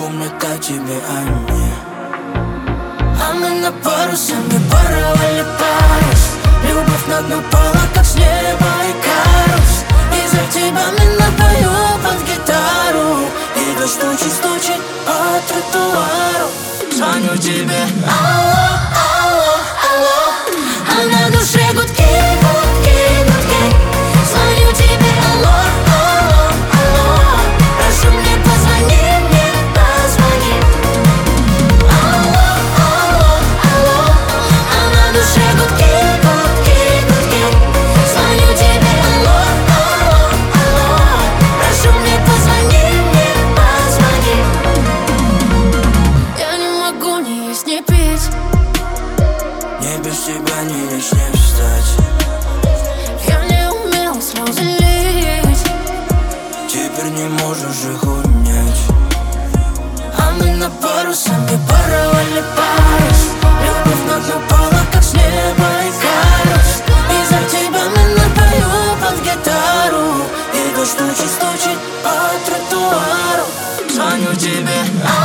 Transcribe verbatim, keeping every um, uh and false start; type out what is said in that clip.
помнят о тебе они. А мы на парусе, мы порвали парус. Любовь на дно пала, как с неба Икарус. Из-за тебя мы напою под гитару. И дождь тучи стучит по тротуару. Звоню тебе, алло, алло, алло. А на душе гудки, гудки, гудки. Звоню тебе, алло, алло, алло. Прошу, мне позвони, мне позвони. Алло, алло, алло. А на душе гудки, гудки, гудки. Звоню тебе, алло, алло, алло. Прошу, мне позвони, мне позвони. Я не могу ни есть, ни пить. Мне без тебя не лечь, не встать. Я не умел слезы лить. Теперь не можешь их унять. А мы на парусе, мы порвали парус. Любовь на дно пала, как с неба Икарус. Из-за тебя мы напою под гитару. И дождь тучи стучит по тротуару. Звоню тебе,